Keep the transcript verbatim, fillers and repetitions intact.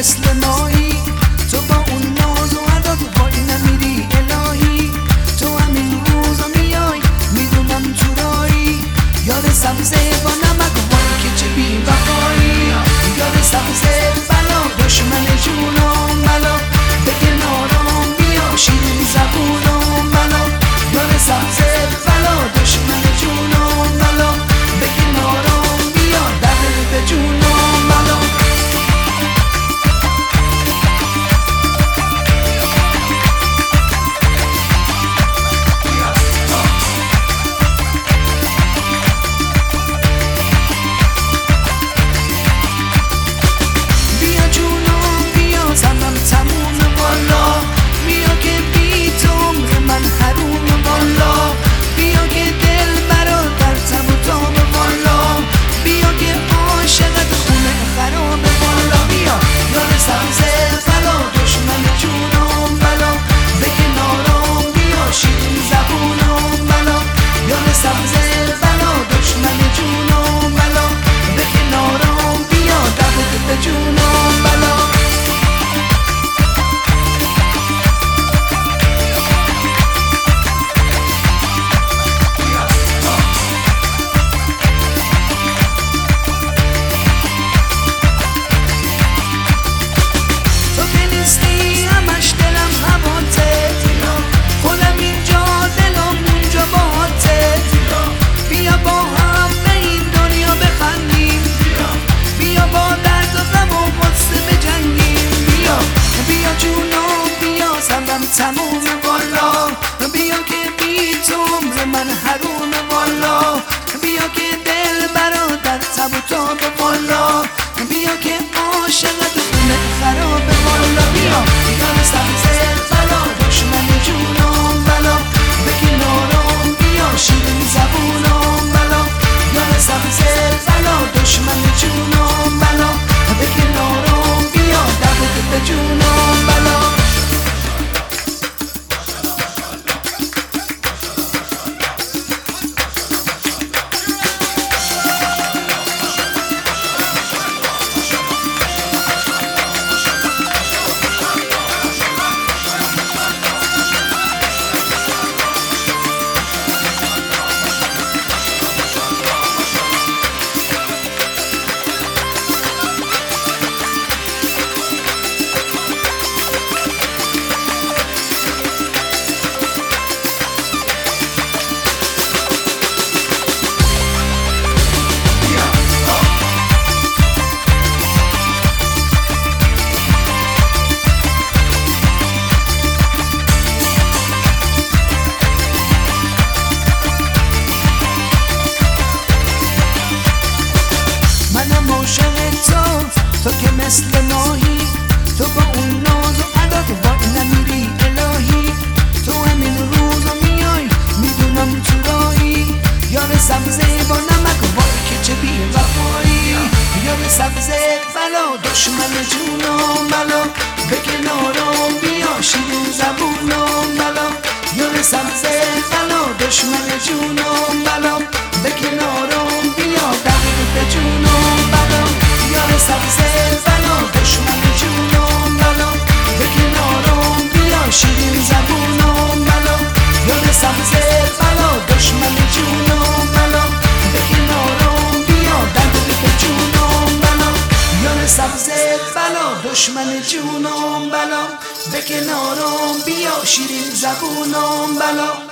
مثل ماهی، تو با اون ناز و عدد وای نمیری الهی. تو همین روزا میای میدونم تو رایی، یاد سبزه با نمک وای که چه بی وفایی. یاد سبزه بلا دشمن جونم بلا، به کنارم بیا شیرین زبونم بلا. یاد سبزه بلا دشمن جونم بلا، به کنارم بیا دل به جونم بلا. تموم والا بیا که بی تو عمر من حروم والا. بیا که دل برادر تب و تاب والا، بیا که عاشقت خونه خراب والا. بیا یاد سبزه بلا دشمن جونم بلا، به کنارم بیا شیرین زبونم بلا. یاد سبزه بلا دشمن جونم بلا، به کنارم بیا دل به جونم بلا. تو که مثل ماهی، تو با اون ناز و عدد وای نمیری الهی. تو همین روزا میای میدونم تو رایی، یاد سبزه با نمک وای که چه بی وفایی. یاد سبزه بلا دشمن جونم بلا، به کنارم بیا شیرین زبونم بلا. یاد سبزه بلا دشمن جونم بلا، به کنارم بیا دقیق به جونم بلا. یاد سبزه بلا دشمن جونم بلا، به کنارم بیا شیرین زبونم بلا. یاد سبزه بلا دشمن جونم بلا، به کنارم بیا دل به جونم بلا. یاد سبزه بلا دشمن جونم بلا، به کنارم بیا شیرین زبونم بلا.